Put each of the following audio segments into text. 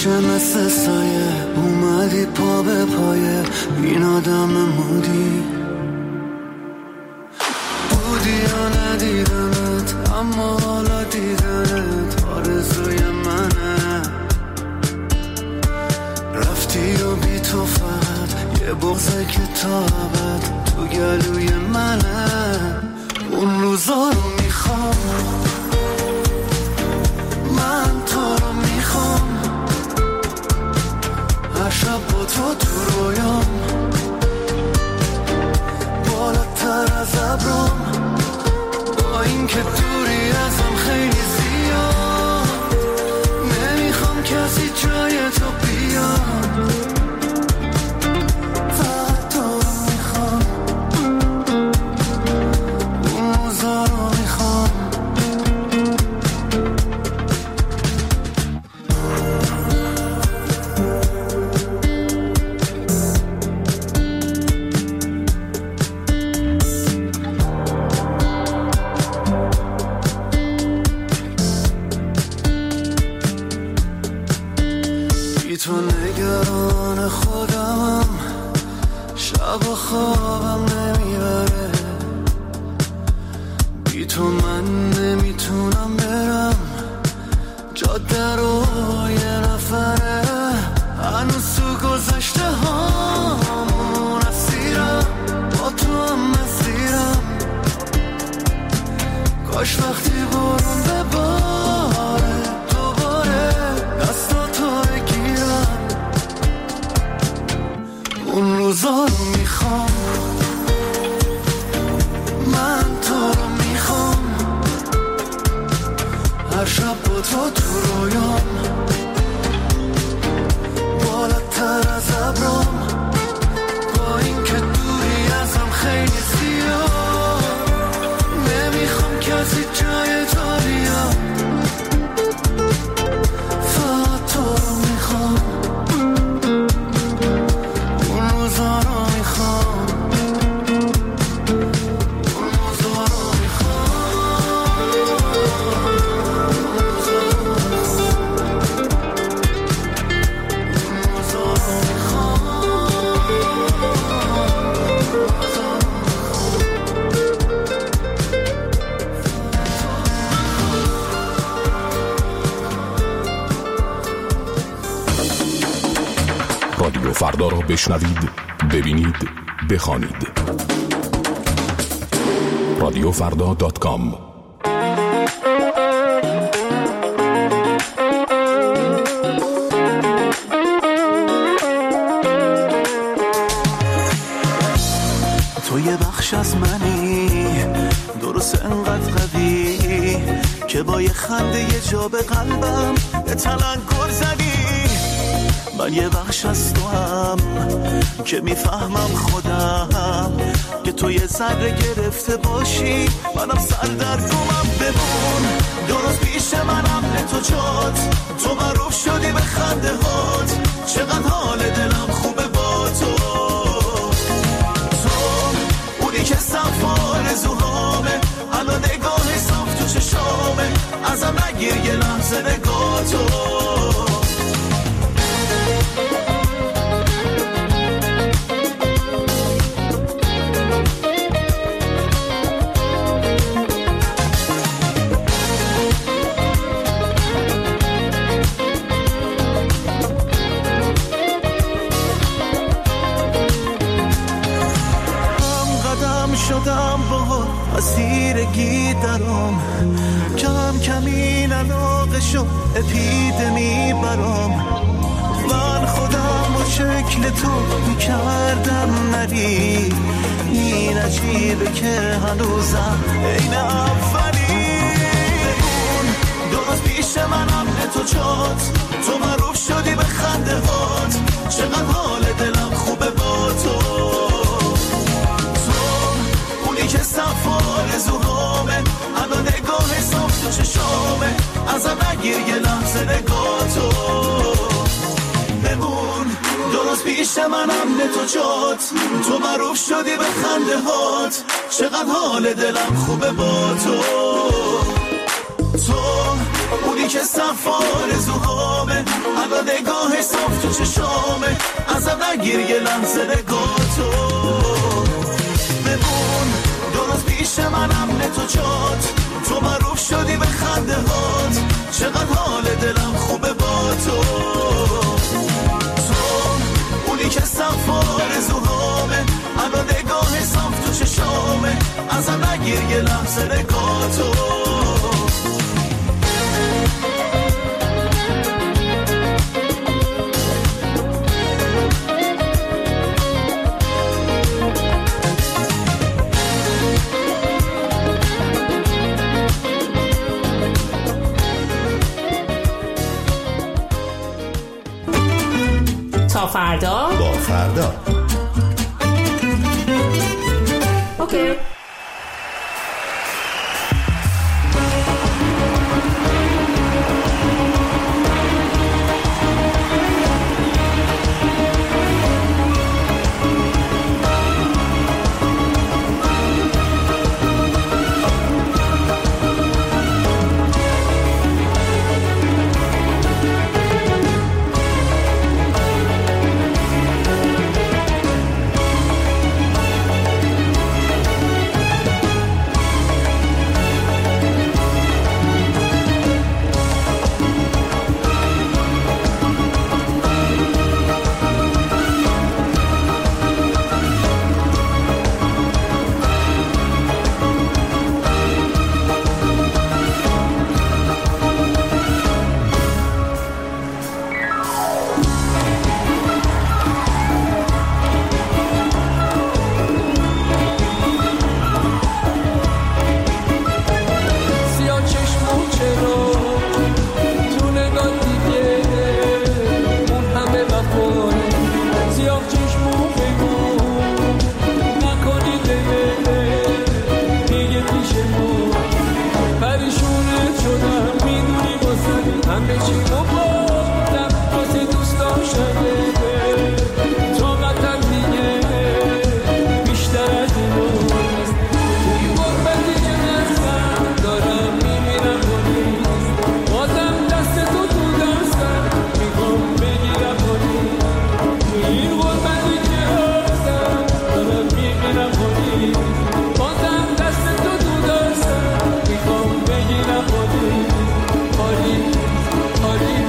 میشه مثل سایه اومدی پا به پایه این آدم مودی بودی یا ندیدمت اما حالا دیدنت آرزوی منه رفتی و بی تو فقط یه بغضه که تا ابد تو گلوی منه اون روزا رو میخوام من تو رو میخوام هر شب با تو رویام بالاتر از ابرام با این که دوری ازم خیلی زیاد نمیخوام کسی جای تو بیاد فقط تو رو میخوام اون روزا رو میخوام تو نگران خودمم شب و خوابم نمیبره بی تو من نمیتونم برم جاده رو یه نفره هنوز تو گذشته هامون اسیرم با تو هم مسیرم کاش وقتی برون بباره دوباره دستاتو اون روزا رو میخوام من تو رو میخوام هر شب با تو رویام بالاتر از ابرام با این که دوری ازم خیلی زیاد نمیخوام کسی جای تو بیاد فقط تو رو میخوام رادیو فردا را بشنوید، ببینید، بخوانید. radiofrda.com. تو یه بخش از منی درست انقدر قوی که با یه خنده یه جا به قلبم به تلنگر زدی من یه بخش از تو هم که میفهمم خودم که تو یه ذره گرفته باشی منم سر در رومم بمون درست پیش منم نه تو جات تو معروف شدی به خنده هات چقدر حال دلم خوبه با تو اونی که صف آرزوهامه الان نگاه صاف تو چشامه ازم نگیر یه لحظه نگاه تو شدم با اسیرگی درام کم کمی علاقه شد اپیدمی برام من خودم و شکل تو میکردم نری این عجیبه که هنوزم این اولی بمون درست پیش منم نه تو جات تو معروف شدی به خنده هات چقدر حال دلم خوبه با تو که صف آرزوهامه الان نگاه صاف تو چشامه ازم نگیر یه لحظه نگاه تو بمون درست پیش منم نه تو جات تو معروف شدی به خنده هات چقدر حال دلم خوبه با تو اونی که صفار زوهامه اگه نگاه صاف تو چشامه ازم نگیر یه لحظه نگاتو بمون درست پیش منم تو جات تو معروف شدی به خنده هات چقدر حال دلم خوبه با تو اونی که صفار زوهامه اگه نگاه صاف تو چشامه ازم نگیر یه لحظه نگاتو تا فردا با فردا اوکی. Party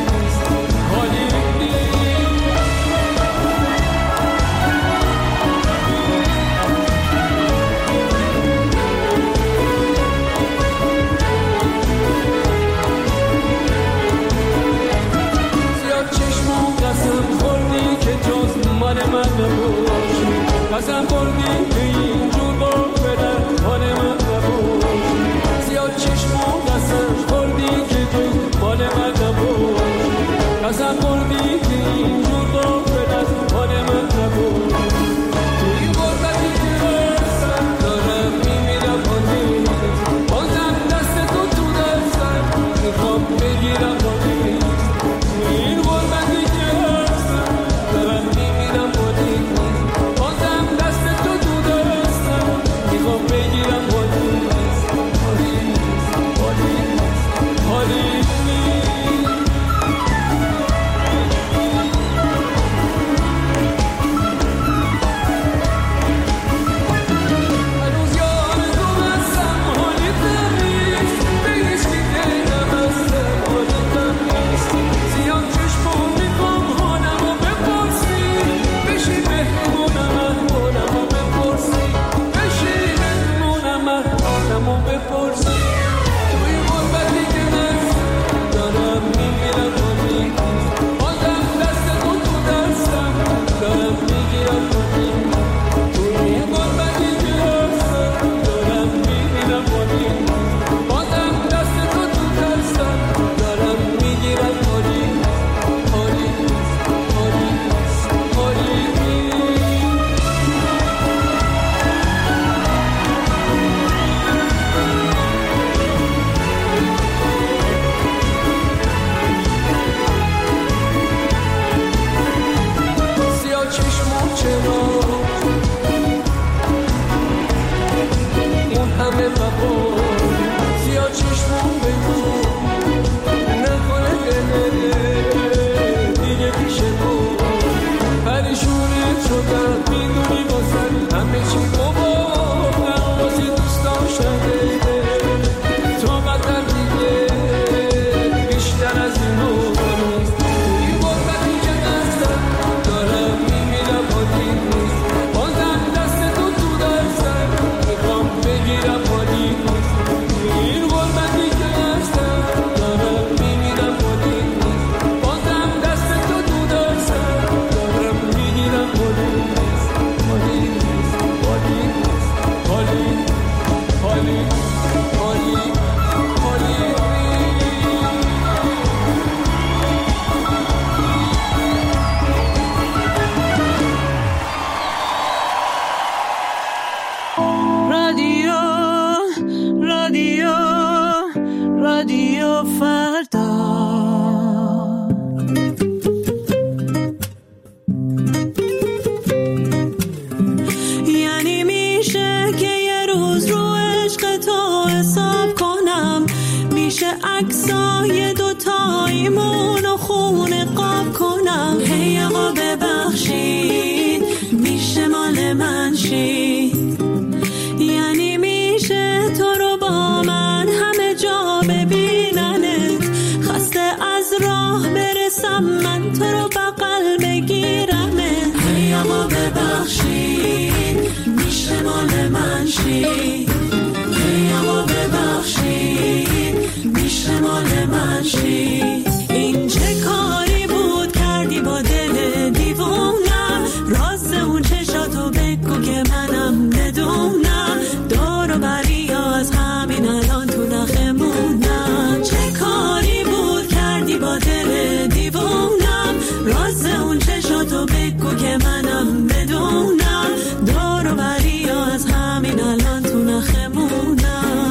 لیمون و خون قاب کنم. هی آقا ببخشید میشه مال من شید، یعنی میشه تو رو با من همه جا ببیننت، خسته از راه برسم من تو رو بغل بگیرمت. هی آقا ببخشید میشه مال من شید، هی آقا ببخشید میشه مال من شید. این چه کاری بود کردی با دل دیوونم، راز اون چشاتو بگو که منم بدونم، دور و بری از همین الان تو نخمونم. چه کاری بود کردی با دل دیوونم، راز اون چشاتو بگو که منم بدونم، دور و بری از همین الان تو نخمونم.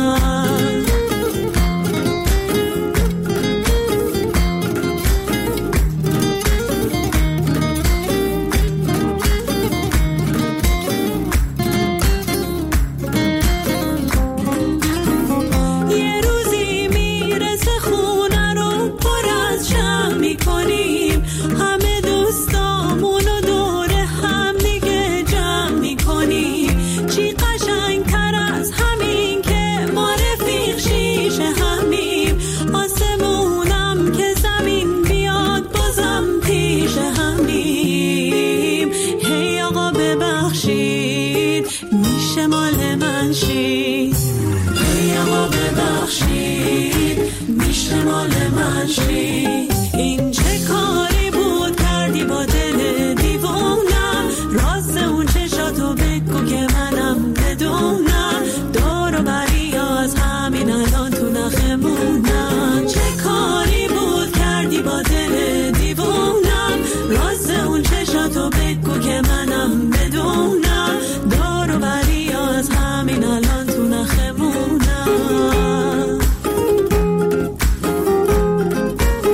این چه کاری بود کردی با دل دیوونم، راز اون چشاتو بگو که منم بدونم، دور و بری از همین الان تو نخمونم. چه کاری بود کردی با دل دیوونم، راز اون چشاتو بگو که منم بدونم، دور و بری از همین الان تو نخمونم.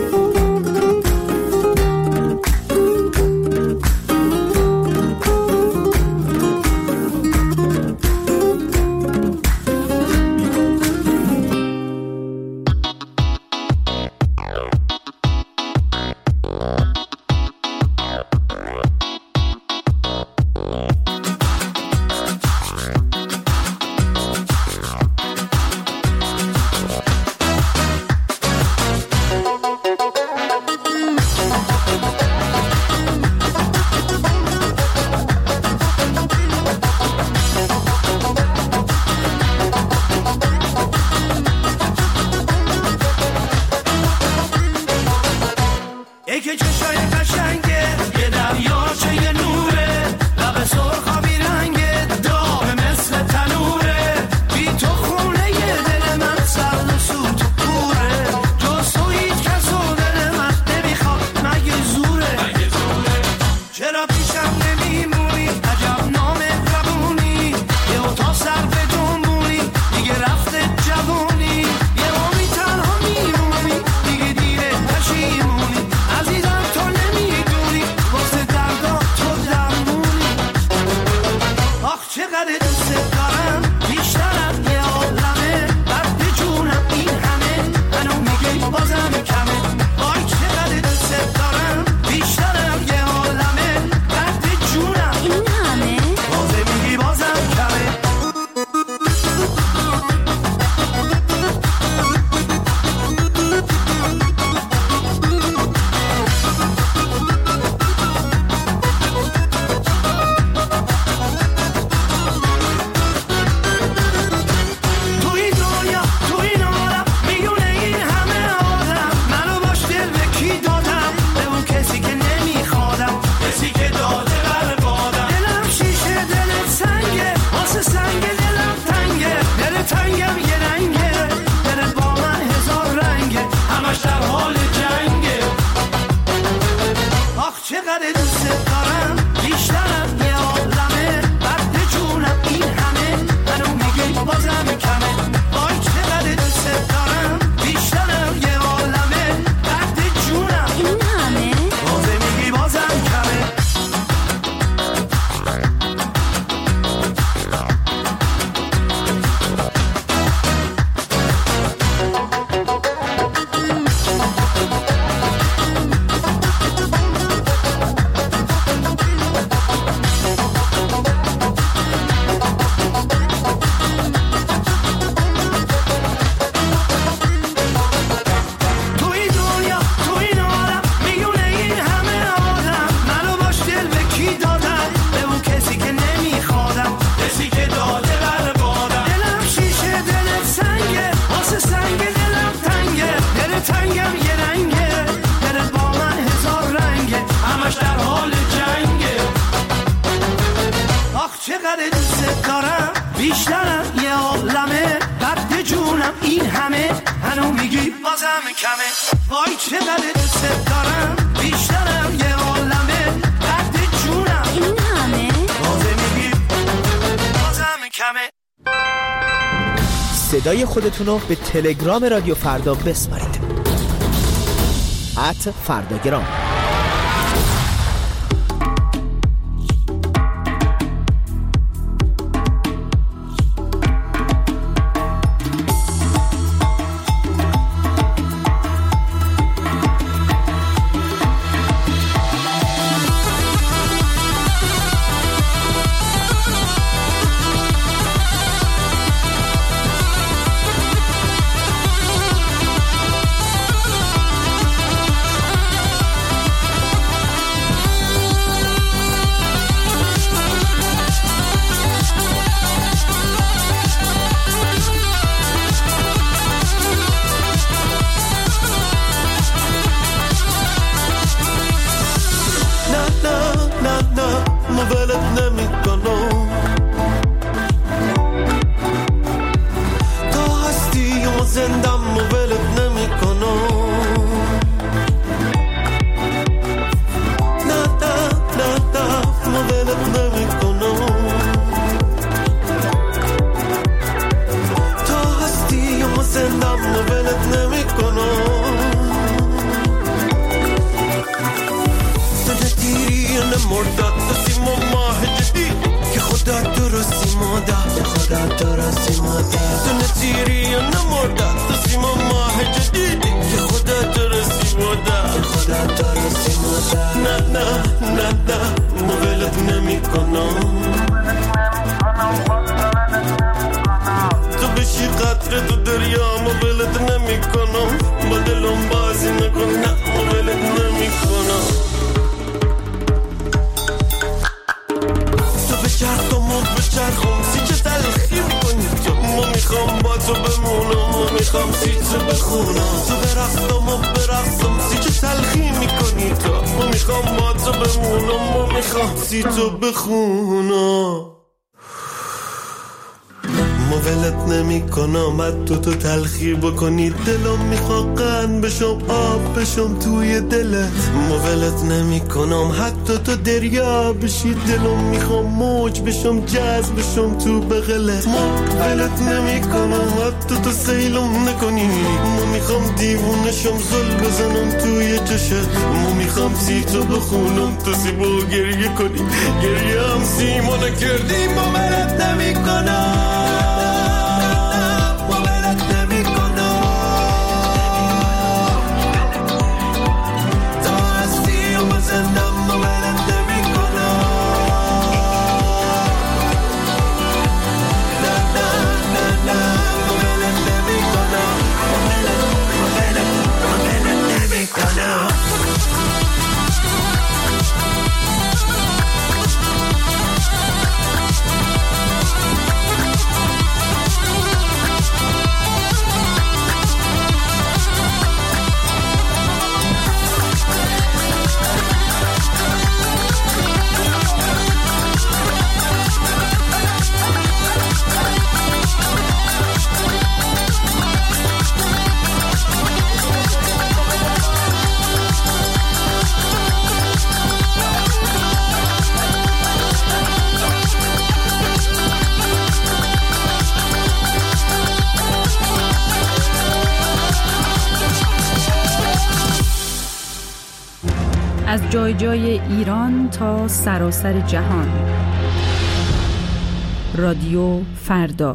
بازم کمه. وای چقدر دوست دارم بیشترم یه عالمه قد جونم این همه بازم میگی بازم کمه. صدای خودتونو به تلگرام رادیو فردا بسپارید @فرداگرام. تو تلخی بکنی دلم میخواد قند بشم آب بشم توی دلت مولت نمی کنم حتی تو دریا بشی دلم میخوام موج بشم جذب بشم تو بغلت مولت نمی کنم حتی تو سیلم نکنی ما میخوام دیوونشم زل بزنم توی چشت ما میخوام سی تو بخونم تو سیبو گریه کنی گریه هم سیما نکردی مولت نمی کنم از جای جای ایران تا سراسر جهان. رادیو فردا.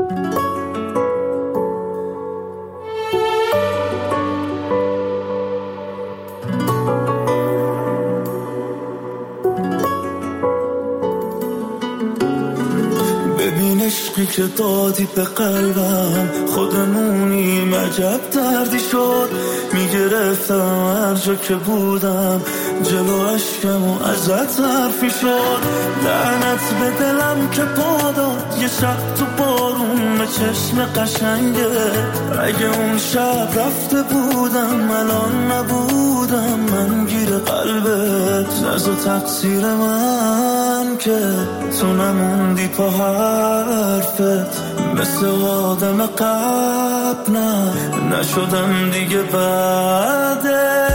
ببین عشقی که دادی به قلبم خودمونیم عجب دردی شد میگرفتم هر جا که بودم جلو عشقم و ازت حرفی شد لعنت به دلم که پاداد یه شب تو بارون به چشم قشنگه اگه اون شب رفته بودم الان نبودم من گیر قلبت نز و تقصیر من که تو نموندی پا حرفت مثل آدم قبل نشدم دیگه بعدت.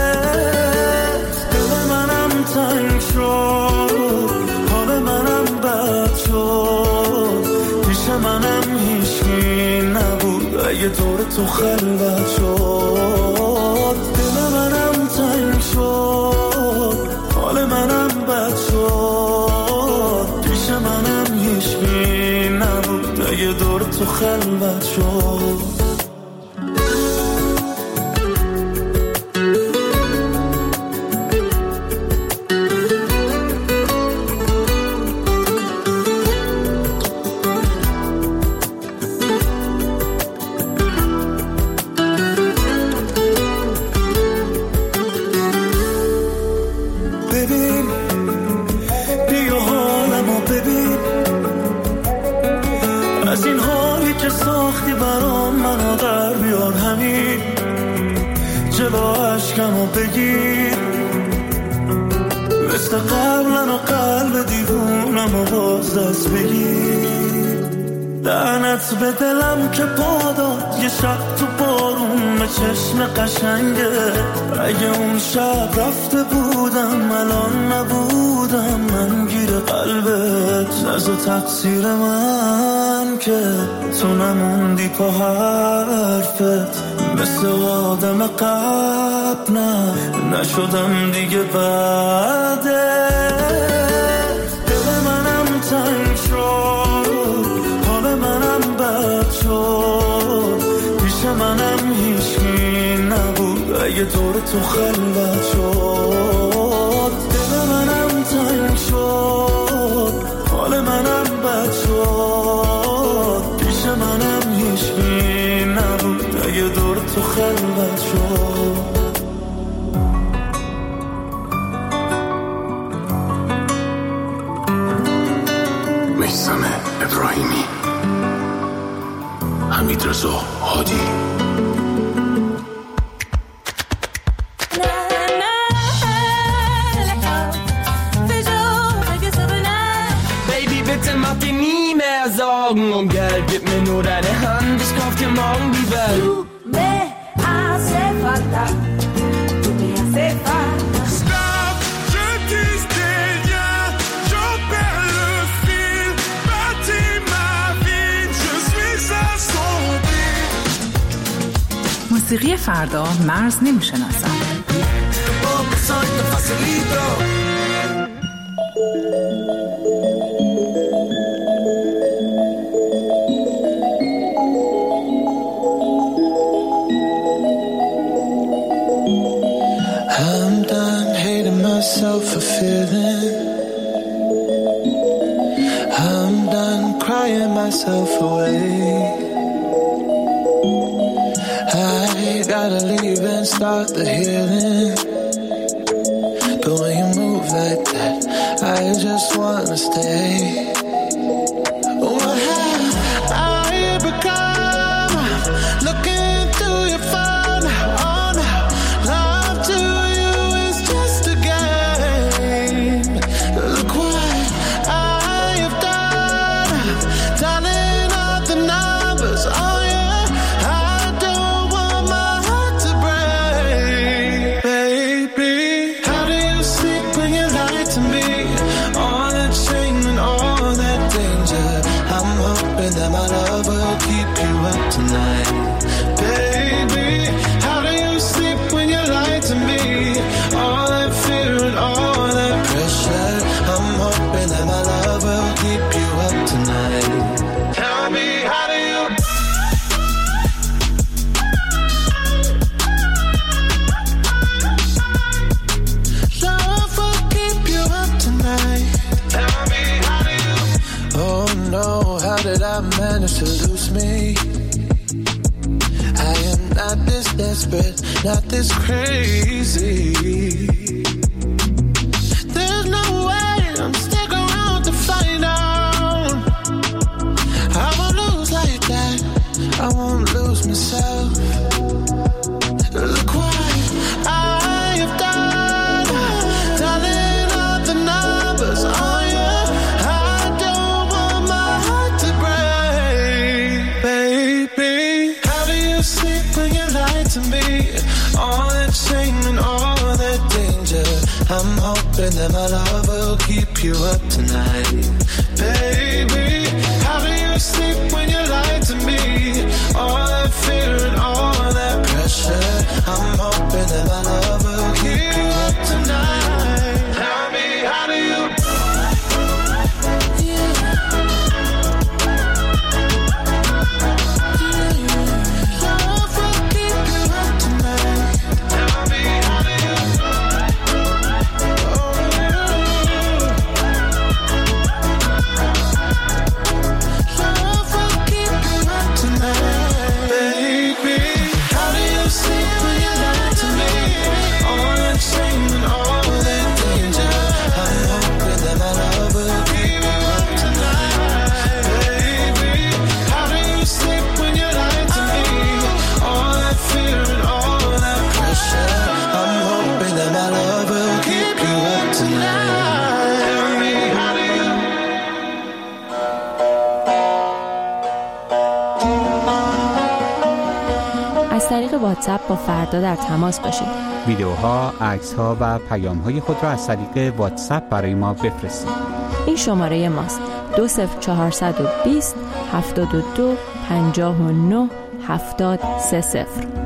دل منم تنگ شد، حال منم بد شد، پیش منم هیچکی نبود اگه دور تو خلوت شد. دل منم تنگ شد، حال منم بد شد، پیش منم هیچکی نبود اگه دور تو خلوت شد. بگیر مثل قبلن و قلب دیوونم و باز دست بگیر. لعنت به دلم که پاداد یه شب تو بارون به چشم قشنگه. اگه اون شب رفته بودم الان نبودم من گیر قلبت. نزد تقصیر من که تو نموندی پا حرفت. مثل آدم قبل نشدم دیگه بعدت. دل منم تنگ شد، حال منم بد شد، پیش منم هیچکی نبود اگه دور تو خلوت شد. دل منم تنگ شد، حال منم بد شد، پیش منم هیچکی نبود اگه دور تو خلوت شد. میثم ابراهیمی، حمیدرضا هادی. Bitte mach dir nie mehr Sorgen um Geld, gib mir nur deine Hand, ich kauf dir morgen die Welt. Tu me hace falta, tu me hace falta. Stop, je dis rien, j'en perds le fil, bâtis ma vie, je suis assombri. موسیقی فردا مرز نمیشناسد. I'm done hating myself for feeling. I'm done crying myself away. I gotta leave and start the healing. But when you move like that, I just wanna stay. What have I become? Looking through your phone, oh no, love to you is just a game. Look what I have done, dialing up the numbers, oh yeah. I don't want my heart to break, baby. How do you sleep when you lie to me? All that shame and all that danger. I'm hoping that my love will keep you up tonight, baby. How do you sleep when you lie to me? All that fear and all that pressure. I'm hoping that my love will keep you up tonight. Tell me, how do you? Love will keep you up tonight. Tell me, how do you? Oh no, how did I manage to lose me? I am not this desperate, not this crazy. There's no way I'm stick around to find out. I won't lose like that, I won't lose myself. Look what I have done, dialing up the numbers, oh yeah. I don't want my heart to break, I'm hoping that my love will keep you up tonight. Baby, how do you sleep when you lie to me? All that fear and all that pressure. I'm hoping that my love will keep you up tonight. Tell me, how do you? واتساپ با فردا در تماس باشید. ویدیوها، عکس‌ها و پیام‌های خود را از طریق واتساپ برای ما بفرستید. این شماره ماست: 20420 72 59 730.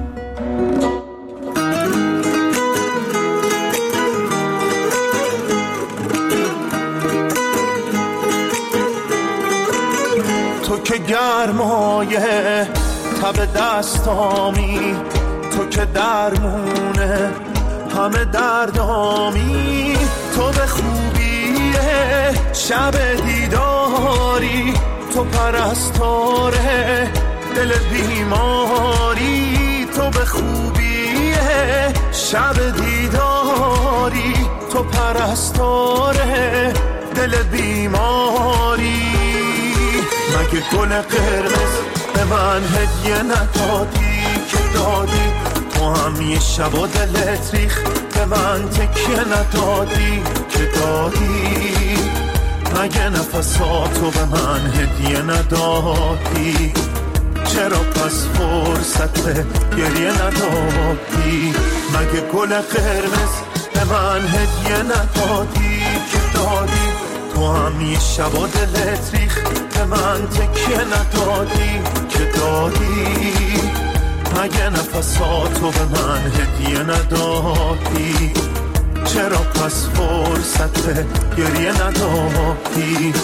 تو که گرمایه تب دستامی، تو که درمونه همه دردامی، تو به خوبیه شب دیداری، تو پرستاره دل بیماری، تو به خوبیه شب دیداری، تو پرستاره دل بیماری. مگه گل قرمز به من هدیه ندادی که دادی؟ تو هم یه شب و دلت ریخ به من تکیه ندادی که دادی؟ مگه نفساتو به من هدیه ندادی؟ چرا پس فرصت گریه ندادی؟ مگه گل قرمز به من هدیه ندادی که دادی؟ تو هم یه شب و دلت ریخ به من تکیه ندادی که دادی؟ مگه نفساتو به من هدیه ندادی؟ چرا پس فرصت گریه ندادی؟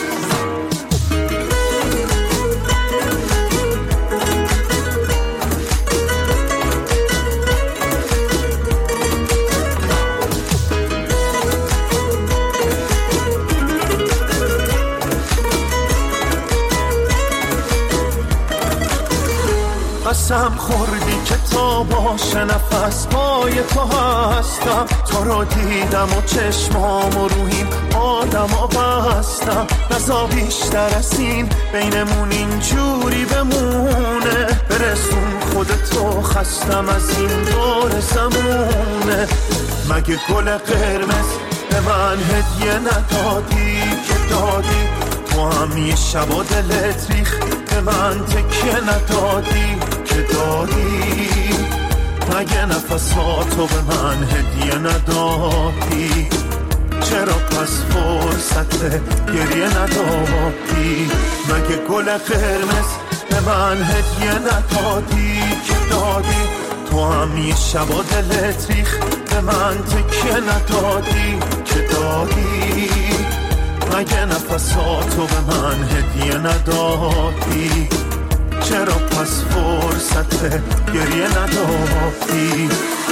قسم خوردی که تا باشه نفس پای تو هستم، تو رو دیدم و چشمام و روحیم آدم بستم، نزا بیشتر از این بینمون اینجوری بمونه، برسون خودتو خستم از این دور زمونه. مگه گل قرمز به من هدیه ندادی که دادی؟ تو هم یه شب و دلت ریخ به من تکیه ندادی که دادی؟ مگه نفساتو به من هدیه ندادی؟ چرا پس فرصت گریه ندادی؟ مگه گل قرمز به من هدیه ندادی که دادی؟ تو هم یه شب و دلت ریخ به من تکیه ندادی که دادی؟ مگه نفساتو به من هدیه ندادی؟ چرا پس فرصت گریه ندادی؟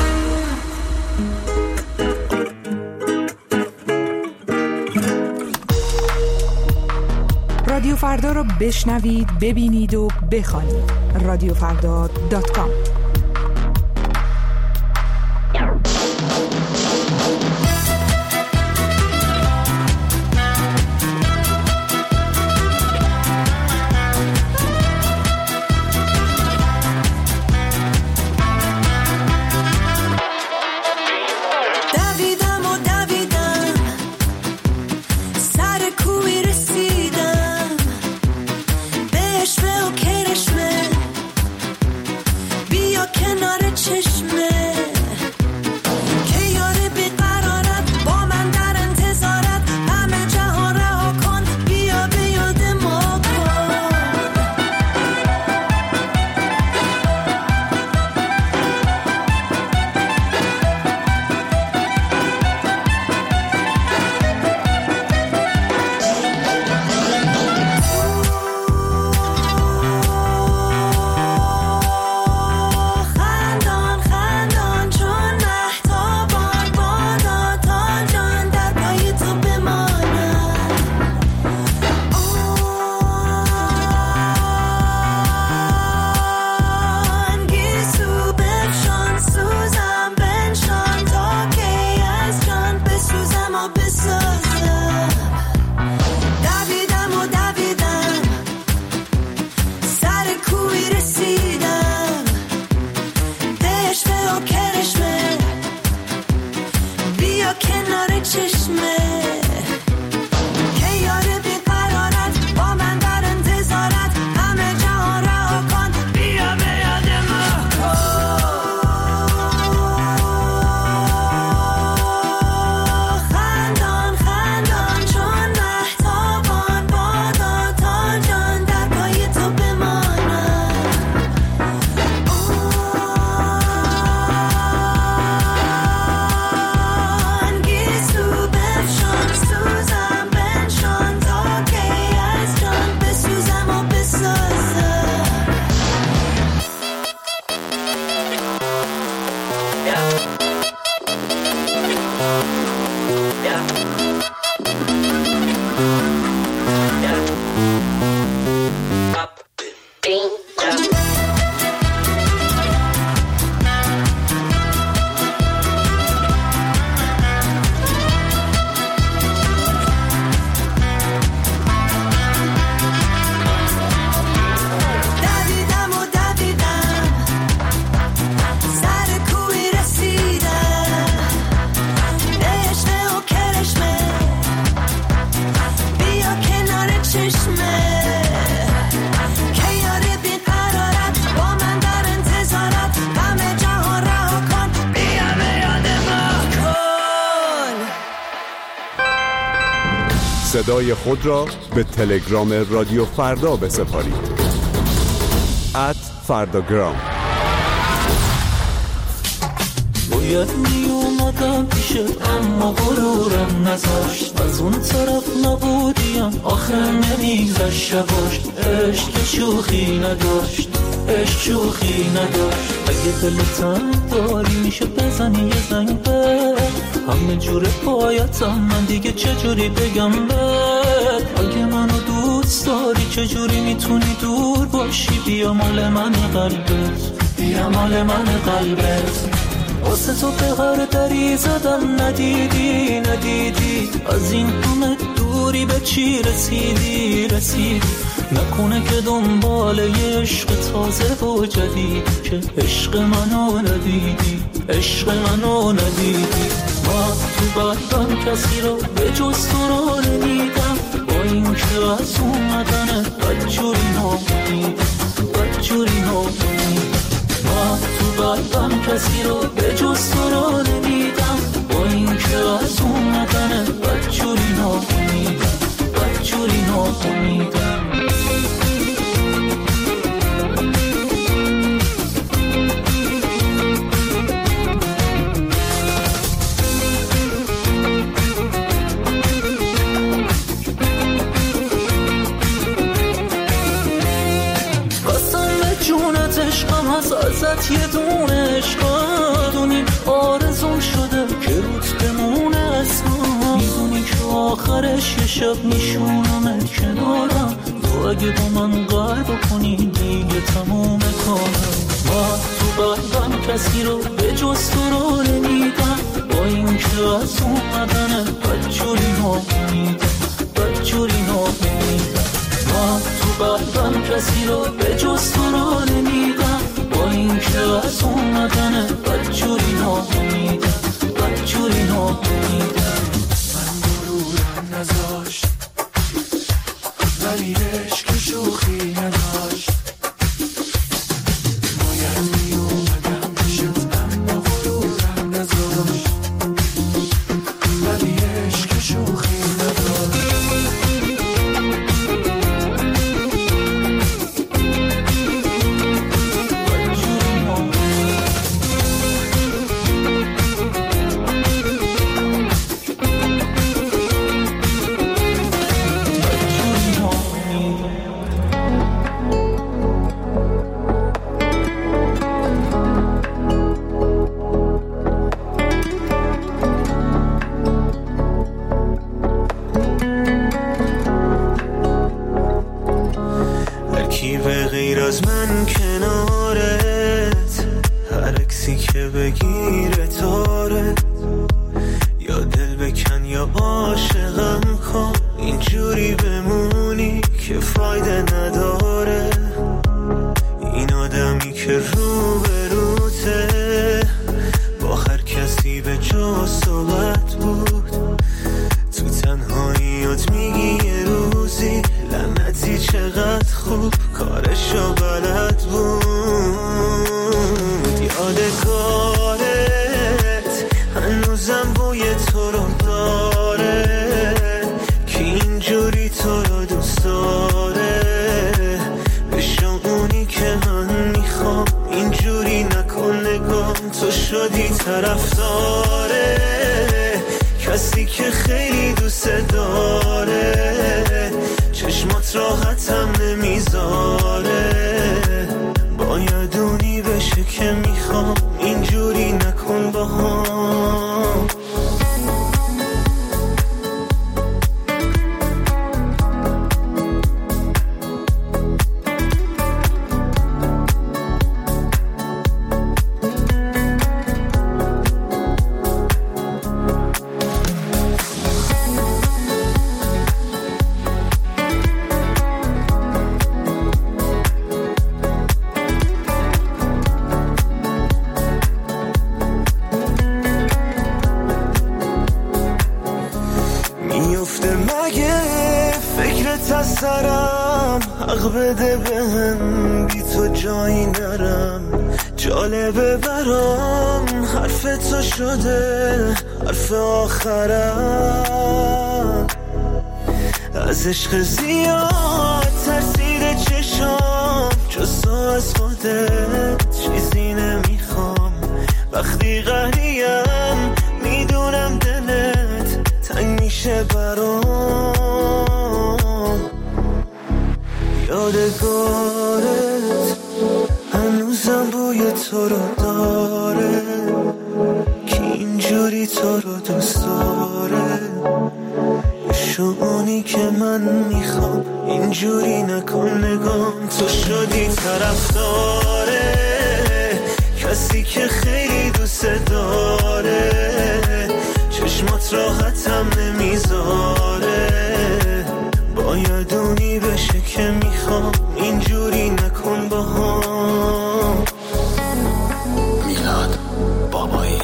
رادیو فردا رو بشنوید، ببینید و بخوانید. رادیوفردا.com. بیا بیا کنار چشمه که یار بیقرارت با من در انتظارت همه جهان رها کن بیا به یاد من خندان خندان چون مهتابان بادا تا جان در پای تو بمانم گیسو بفشان سوزم بنشان تا که از جان بسوزم و بسازم دویدم و دویدم سر کوی رسیدم دشنه و کرشمه بیا کنار چشمه که یار بیقرارت با من در انتظارت همه جهان رها کن بیا به یاد ما کن صدای خود را به تلگرام رادیو فردا بسپارید. @فرداگرام. باید می اومدم پیشت اما غرورم نذاشت از اون طرف نبودیم آخر نمیگذشت شباش عشق که شوخی نداشت عشق شوخی نداشت اگه دلتم داری میشه بزنی یه زنگ به همه جوره پایتم من دیگه چجوری بگم بهت اگه منو دوست داری چجوری میتونی دور باشی بیا مال من قلبت بیا مال من قلبت واسه تو به هر دری زدم ندیدی ندیدی از این همه دوری به چی رسیدی نکنه که دنبال یه عشق تازه و جدید که عشق منو ندیدی من تو قلبم کسی رو به جز تو رو نمیدم با این که از اومدن بدجوری نامیدم من تو قلبم کسی رو به جز تو رو نمیدم با این که از اومدن بدجوری نامیدم عشقم هست ازت یه دونه عشقادونی آرزون شده که روت بمونه اسمم میدونی که آخرش یه شب میشونمت کنارم تو اگه با من قلب کنی دیگه تموم کارم من تو قلبم کسی رو به جز تو رو نمیدم با این که از اومدن بدجوری نامیدم من تو قلبم کسی رو به جز تو رو نمیدم با این که از اومدن بدجوری نامیدم من غرورم نذاشت ولی عشق شوخی نداشت باید می اومدم پیشت اما غرورم نذاشت ولی عشق شوخی نداشت با صحبت بود، تو تنهاییات میگی یه روزی لعنتی چقدر خوب کارشو بلد بود. یادگارت هنوزم بوی تو رو داره که اینجوری تو رو دوست داره، بشو اونی که من میخوام، اینجوری نکن نگام، تو شدی طرفداره کسی که خیلی دوست داره، چشمات راحتم نمیذاره، باید اونی بشه که میخوام، اینجوری نکن با هم. حق بده بهم بی تو جایی نرم، جالبه برام حرف تو شده حرف آخرم، از عشق زیاد ترسیده چشام، جز تو از خودت چیزی نمیخوام، وقتی قهریم میدونم دلت تنگ میشه برام، یادگارت هنوزم بوی تو رو داره که اینجوری تو رو دوست داره، شونی که من میخوام، اینجوری نکن نگام، تو شدی طرفداره کسی که خیلی دوست داره، چشمات راحتم نمیذاره، باید اونی بشه که میخوام، اینجوری نکن با هم. میلاد بابایی.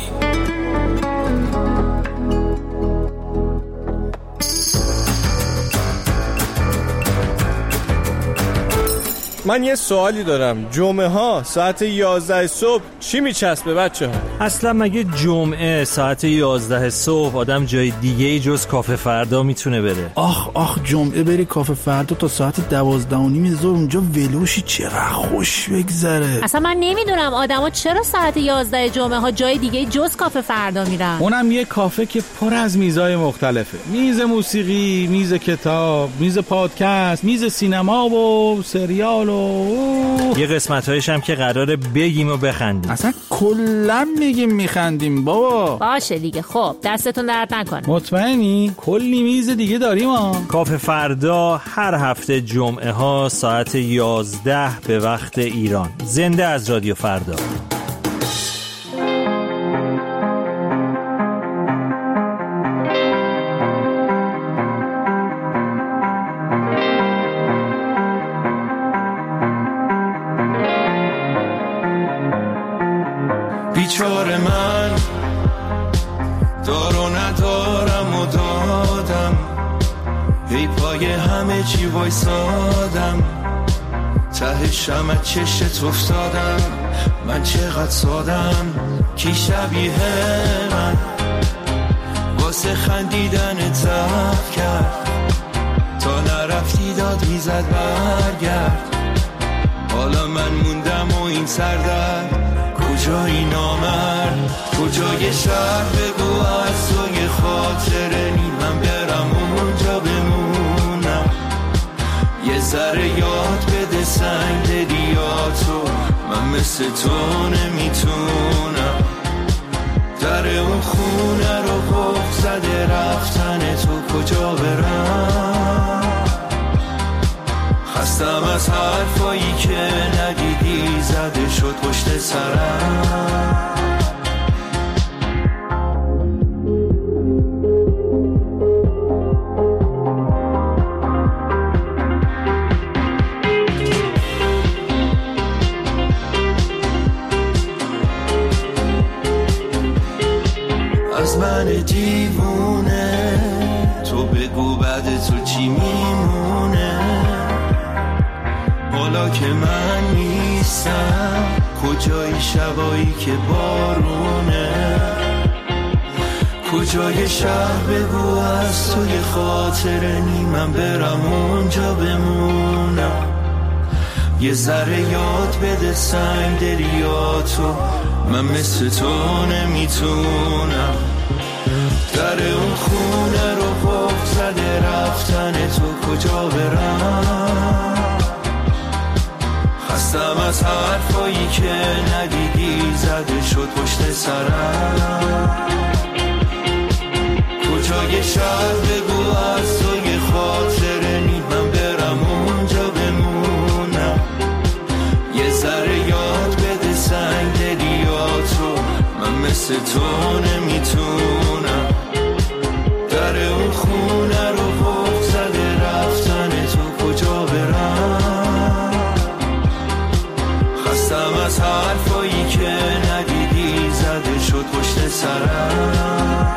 من یه سوالی دارم، جمعه ها ساعت 11 صبح چی میچسبه بچه ها؟ اصلا مگه جمعه ساعت 11 صبح آدم جای دیگه جز کافه فردا میتونه بره؟ آخ جمعه بری کافه فردا تا ساعت 12:30 ظهر اونجا ولوشی، چقدر خوش بگذره. اصلا من نمیدونم آدما چرا ساعت 11 جمعه ها جای دیگه جز کافه فردا میرن. اونم یه کافه که پر از میزای مختلفه، میز موسیقی، میز کتاب، میز پادکست، میز سینما و سریال یه قسمت‌هایش هم که قراره بگیم و بخندیم. اصلا کلا میگیم میخندیم بابا. باشه دیگه، خب دستتون درد نکنه. مطمئنی؟ کلی میز دیگه داریم ها. کافه فردا هر هفته جمعه ها ساعت 11 به وقت ایران، زنده از رادیو فردا. بیچاره من دار و ندارم و دادم، ای پای همه چی وایسادم، ته شمع چشت افتادم، من چقدر سادم، کی شبیه من واسه خندیدن تف کرد، تا نرفتی داد میزد برگرد، حالا من موندم و این سردرد، کجایی نامرد، کجای شهر بگو از توی خاطره نی، من برم اونجا بمونم، یه ذره یاد بده سنگ دلیاتو، من مثل تو نمیتونم، در اون خونه رو قفل زده رفتن تو، کجا برم، خستم از حرفایی که ندیدی زده شد پشت سرم. از من من دیوونه، تو بگو بعد تو چی میمونه. حالا که من نیستم کجای شبایی که بارونه، کجای شهر بگو از توی خاطر من برم اونجا بمونم. یه ذره یاد بده سنگ دریاتو، من مثل تو نمیتونم. در اون خونه رو قفل زده رفتن تو، کجا برم؟ خستم از حرفایی که ندیدی زده شد پشت سرم. کجای شهر بگو از توی خاطر من برم اونجا بمونم. یه ذره یاد بده سنگ دریاتو، من مثل تو نمیتونم. در اون خونه رو قفل زده رفتن تو، کجا برم؟ خستم از حرفایی که ندیدی زده شد پشت سرم.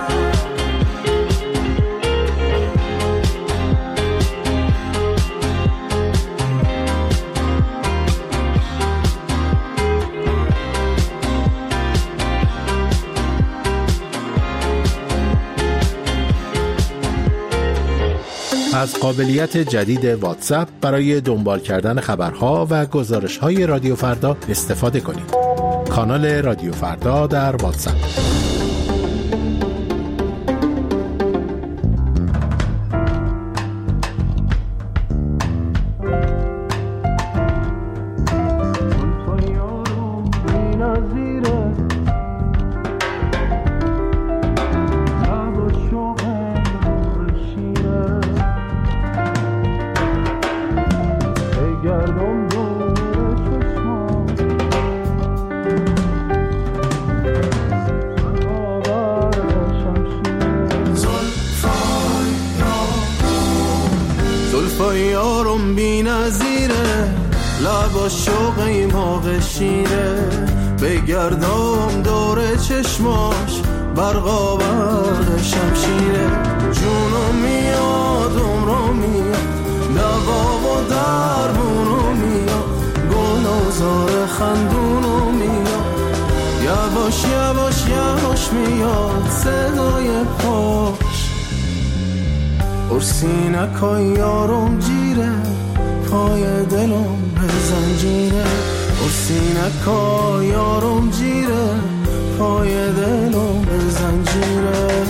از قابلیت جدید واتساپ برای دنبال کردن خبرها و گزارش‌های رادیو فردا استفاده کنید. کانال رادیو فردا در واتساپ. یارم بی نظیره، لبا شوقی موقع شیره، بگردم دور چشماش برقا برق شمشیره. جونم میاد عمرم میاد، دوا و درمونو میاد، گل و زار خندونو میاد، یواش یواش یواش میاد صدای پاش. ارسینکای یارم جیره، پای دلم به زنجیره. ارسینکای یارم جیره، پای دلم به زنجیره.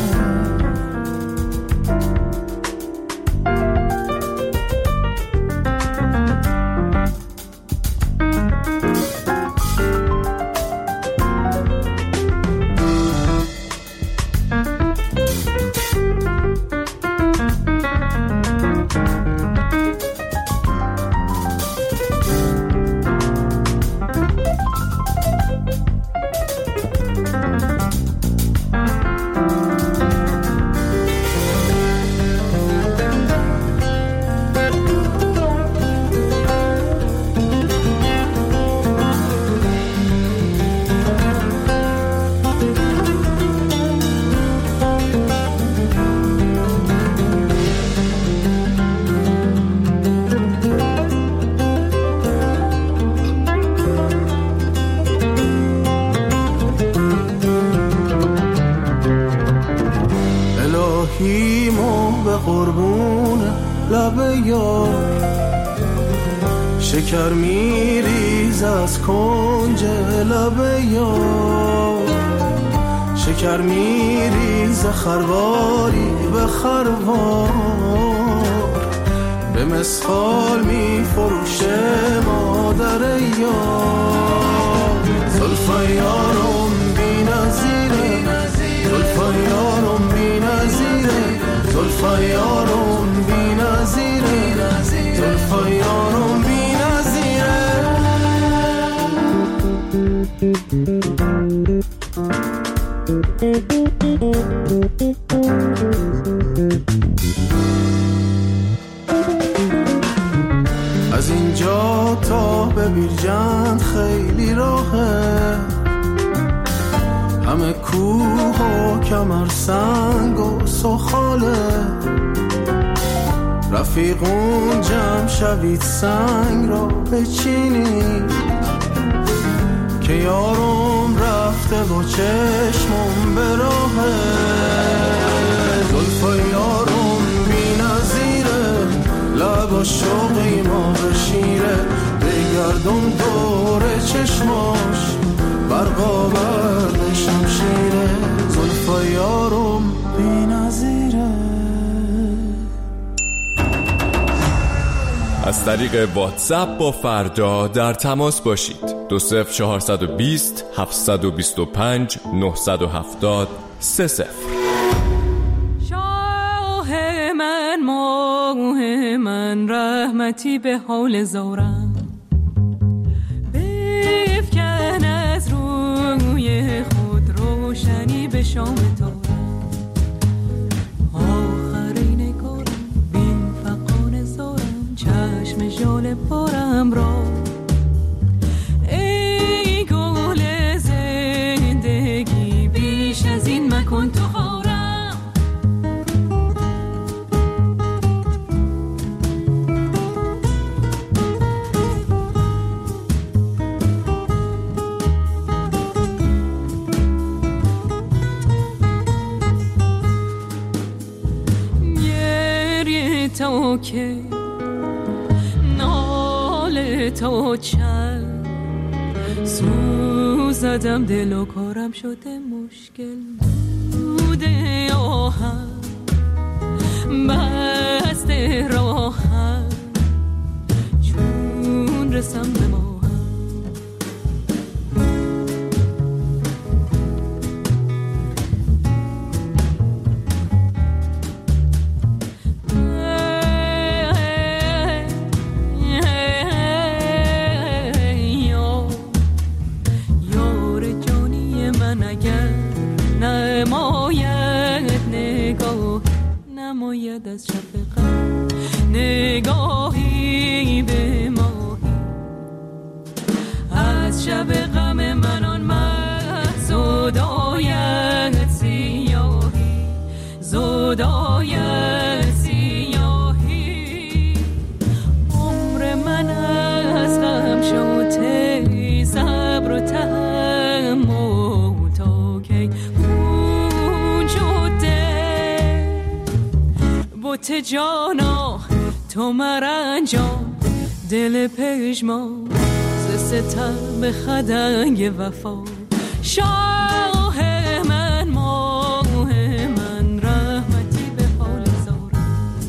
الهیمو به قربون لب یار، شکر میریز از کنج لب یار، شکر میریز خرواری به خروار، به مسخال میفروشه مادر یار. زلفای یارم بی نظیره، زلفای یارم بی نظیره، زلفای یارم بی نظیره، زلفای یارم بی نظیره. از اینجا تا به بیرجند خیلی راهه، همه کوه و کمرسنگ سنگ و سخاله، رفیقون جمع شوید سنگ را بچینید که یارم رفته و چشمم به راهه. زلفای یارم بی نظیره، لب شوقی ما بشیره، بگردم دور چشماش برقا برد شمشیره. زلفای یارم بی نظیره. از طریق واتساپ با فردا در تماس باشید. 20420 725 970 30. شاه من ماه من رحمتی به حال زارم، بفکن از روی خود روشنی به شام تارم. آخرین کارم بین فقان زارم، چشم ژاله پارم را. ای گل زندگی بیش از این مکن تو خارم. گریه تا که ناله تا چند سوزدم، دل و کارم شده مشکل بوده. آهم بسته راهم چون رسم به ماهم. نماید از شفقت نگاهی به ماهی، از شب غم من آن محض زداید سیاهی، زداید سیاهی. عمر من از غم شده صبر و تحمل تا کی خون شده. بوت جانا تو مرنجام، دل پژمان ز ستم خدنگ وفا. شاه من ماه من رحمتی به حال زارم.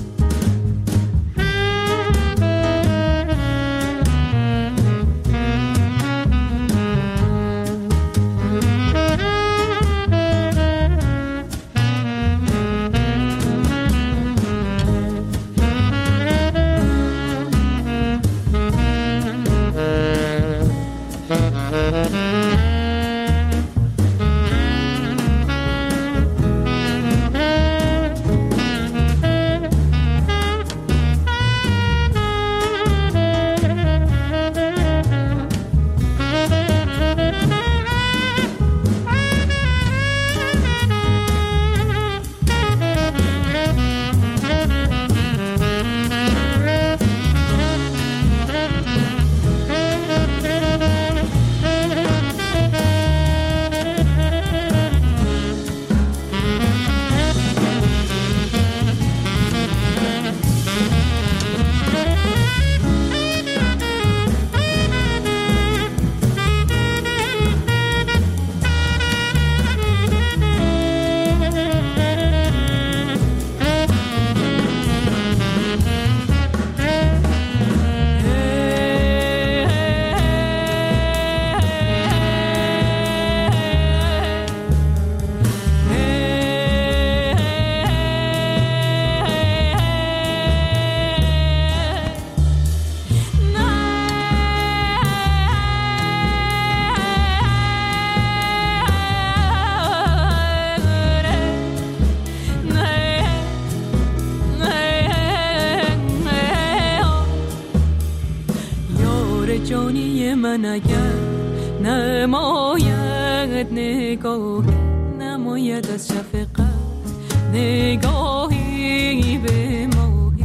جانی من اگر نماید نگاه، نماید از شفقت نگاهی به ماهی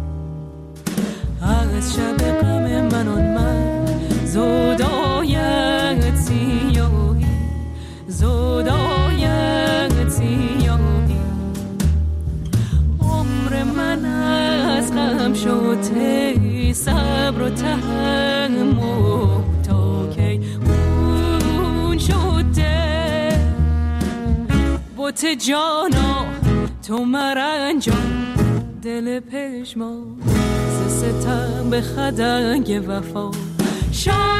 از شب غم من آن من زودایت سیاهی زودایت سیاهی عمر من از غم شده صبر و تحمل تا کی اون شده بوت جانا تو مرنجان دل پشما ز ستم به خدنگ وفا